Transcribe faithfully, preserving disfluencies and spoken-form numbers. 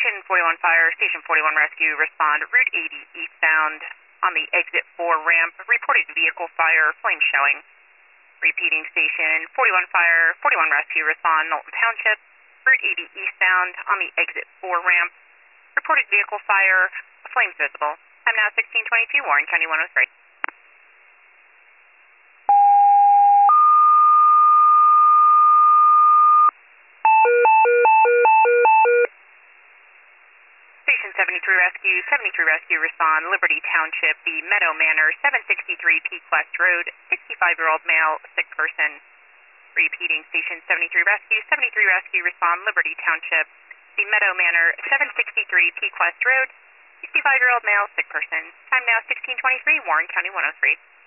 Station forty-one Fire, Station forty-one Rescue, respond Route eighty eastbound on the exit four ramp. Reported vehicle fire, flame showing. Repeating, Station forty-one Fire, forty-one Rescue, respond Knowlton Township, Route eighty eastbound on the exit four ramp. Reported vehicle fire, flames visible. I'm now sixteen twenty-two, Warren County one oh three. Station seventy-three Rescue, seventy-three Rescue, respond Liberty Township, the Meadow Manor, seven sixty-three Peak West Road, sixty-five-year-old male, sick person. Repeating, Station seventy-three Rescue, seventy-three Rescue, respond Liberty Township, the Meadow Manor, seven sixty-three Peak West Road, sixty-five-year-old male, sick person. Time now sixteen twenty-three, Warren County one oh three.